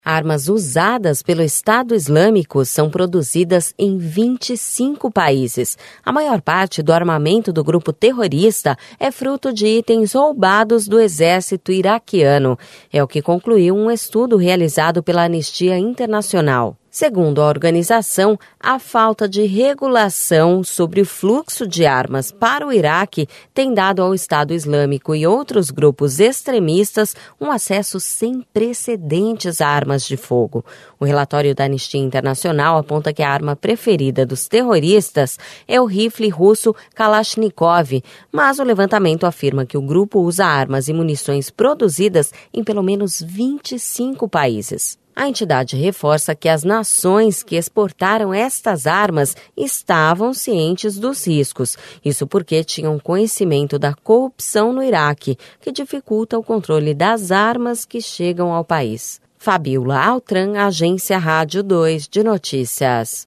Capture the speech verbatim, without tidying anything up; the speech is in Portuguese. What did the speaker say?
Armas usadas pelo Estado Islâmico são produzidas em vinte e cinco países. A maior parte do armamento do grupo terrorista é fruto de itens roubados do exército iraquiano. É o que concluiu um estudo realizado pela Anistia Internacional. Segundo a organização, a falta de regulação sobre o fluxo de armas para o Iraque tem dado ao Estado Islâmico e outros grupos extremistas um acesso sem precedentes a armas de fogo. O relatório da Anistia Internacional aponta que a arma preferida dos terroristas é o rifle russo Kalashnikov, mas o levantamento afirma que o grupo usa armas e munições produzidas em pelo menos vinte e cinco países. A entidade reforça que as nações que exportaram estas armas estavam cientes dos riscos. Isso porque tinham conhecimento da corrupção no Iraque, que dificulta o controle das armas que chegam ao país. Fabiola Altran, Agência Rádio dois de Notícias.